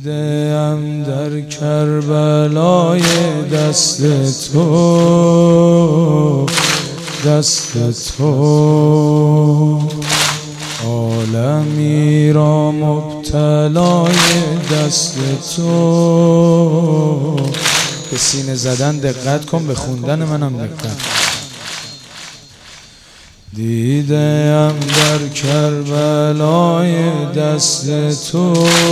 دیدم در کربلای دست تو عالمی را مبتلای دست تو. به سینه زدن دقت کن، به خوندن منم دقت. دیدم در کربلای دست تو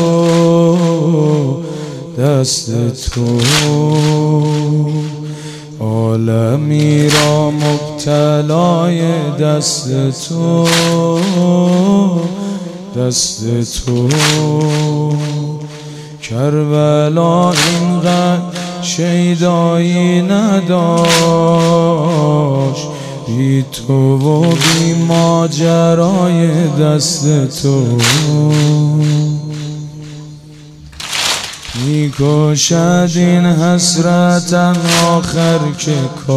عالمی را مبتلای دست تو کربلا اینقدر شیدایی نداشت بی تو و بی ماجرای دست تو. میکشد این حسرتم آخر که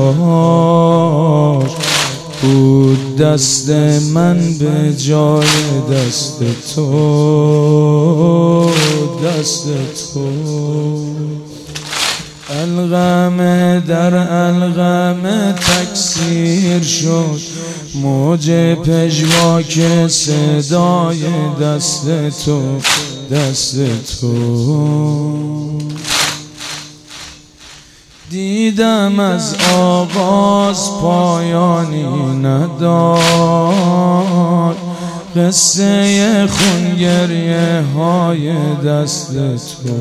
کاش بود دست من به جای دست تو. الغم در الغم تکثیر شد موج پژواک صدای دست تو. دیدم از آغاز پایانی نداشت قصه خونگریه های دست تو.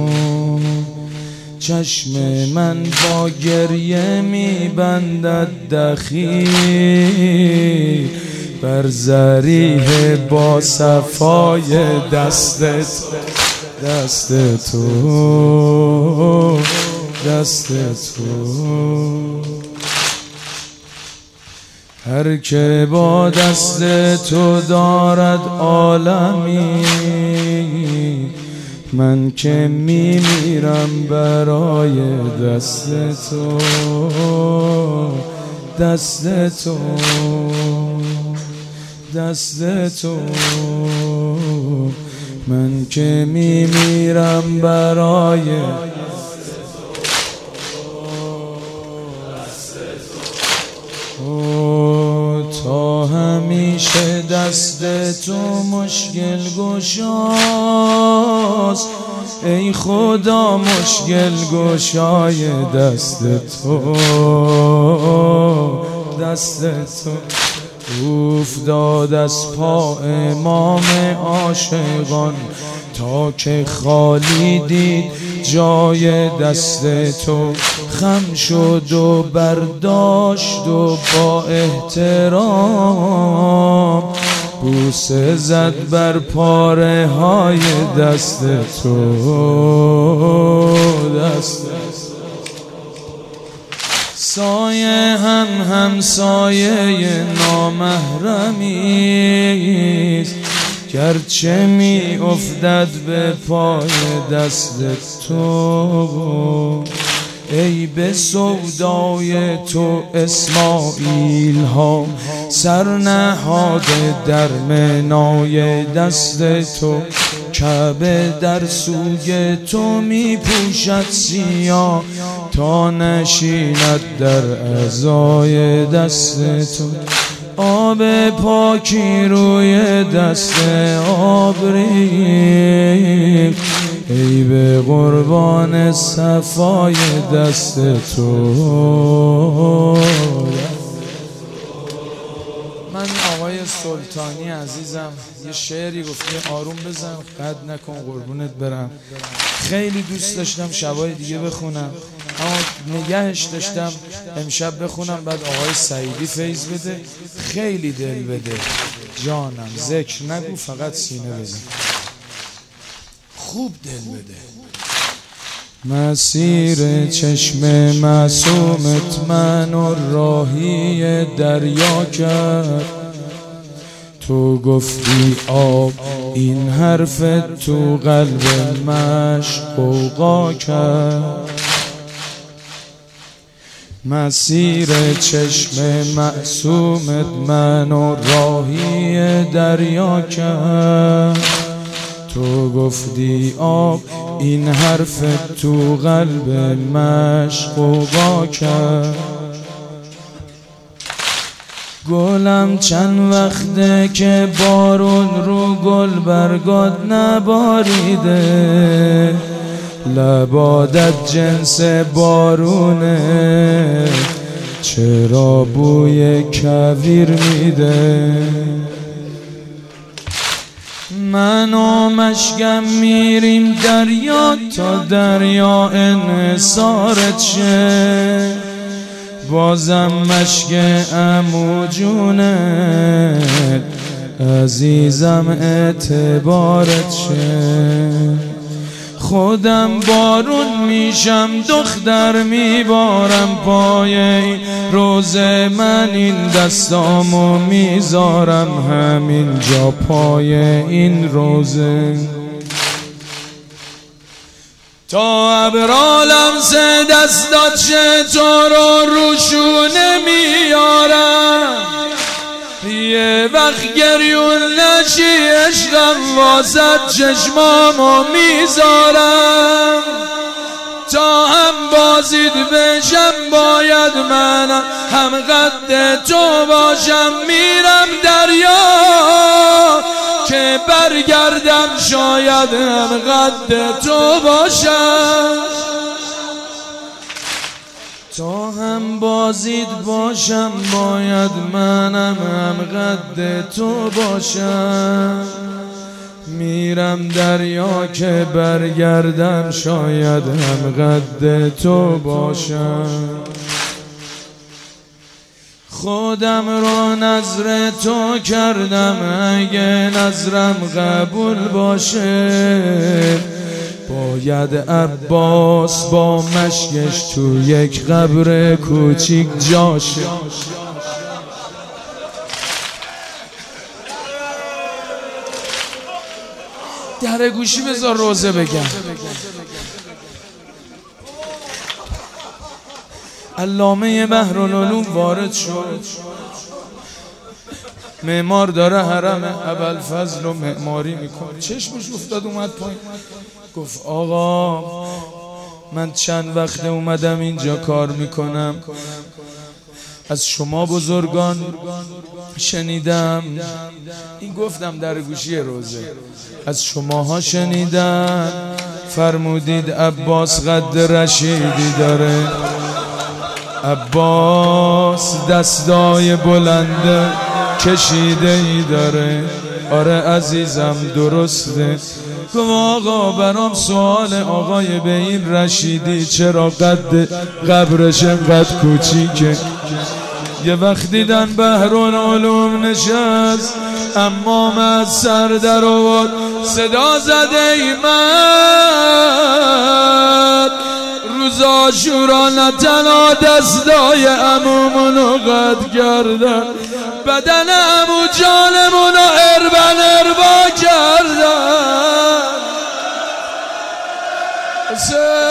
چشم من با گریه میبندد دخیل بر ذریح با صفای دست تو. هر که با دست تو دارد عالمی من که میمیرم برای دست تو من که میمیرم برای تا همیشه دست تو مشکل گشاست ای خدا مشکل گشای دست تو. افتاد از پا امام عاشقان تا که خالی دید جای دست تو. خم شد و برداشت و با احترام بوسه زد بر پاره های دست تو. سایه هم سایه نامحرمیست گرچه می افتد به پای دست تو. ای به سودای تو اسماعیل ها سر نهاده در منای دست تو. کعبه در سوی تو می پوشد سیاه تا نشیند در عزای دست تو. آب پاکی روی دست آبری ای به قربان صفای دست تو. من آقای سلطانی عزیزم یه شعری گفته آروم بزن قد نکن قربونت برم. خیلی دوست داشتم شبای دیگه بخونم اما نگهش داشتم امشب بخونم بعد آقای سعیدی فیض بده. خیلی دل بده جانم، ذکر نگو فقط سینه بزن، خوب دل بده. مسیر چشم معصومت من و راهی دریا کرد. تو گفتی آب این حرف تو قلب مشق غوغا کرد. مسیر چشم معصومت من و راهی دریا کرد. تو گفتی آب این حرف تو قلب مشق غوغا کرد. گلم چند وقته که بارون رو گل برگات نباریده، لبادت جنس بارونه چرا بوی کویر میده. من و مشکم میریم دریا تا دریا انحصارت شه، بازم مشک عمو جونت عزیزم اعتبارت شه. خودم بارون میشم دختر میبارم پای این روزه، من این دستامو میذارم همین جا پای این روزه. تا ابرالم سه دستات چطور روشونه میارم، یه وقت گریون نشی عشقم واسد چشمامو میذارم. تا هم بازید بشم باید منم هم قد تو باشم، میرم دریا که برگردم شاید هم قد تو باشم. تا هم بازید باشم باید منم هم قد تو باشم، میرم دریا که برگردم شاید هم قد تو باشم. خودم رو نظر تو کردم اگه نظرم قبول باشه، باید عباس با مشکش تو یک قبر کوچیک جاشه. در گوشی بذار روزه بگم. علامه بحرالعلوم وارد شد، معمار داره حرم ابوالفضل رو معماری میکنه، چشمش افتاد اومد پایین، گفت آقا من چند وقت اومدم اینجا کار میکنم، از شما بزرگان شنیدم، این گفتم در گوشی روزه، از شماها شنیدم فرمودید عباس قد رشیدی داره. عباس دستای بلند کشیده ای داره. آره عزیزم درسته. گفت آقا برام سوال، آقای به این رشیدی چرا قد قبرش انقدر کوچیکه؟ یه وقت دیدن بحرالعلوم نشست، امام از سر در آورد صدا زده ای مرد، روز عاشورا نه تنها دستای عمومونو قطع کردن، بدن عمو جانمونو اربا کردن.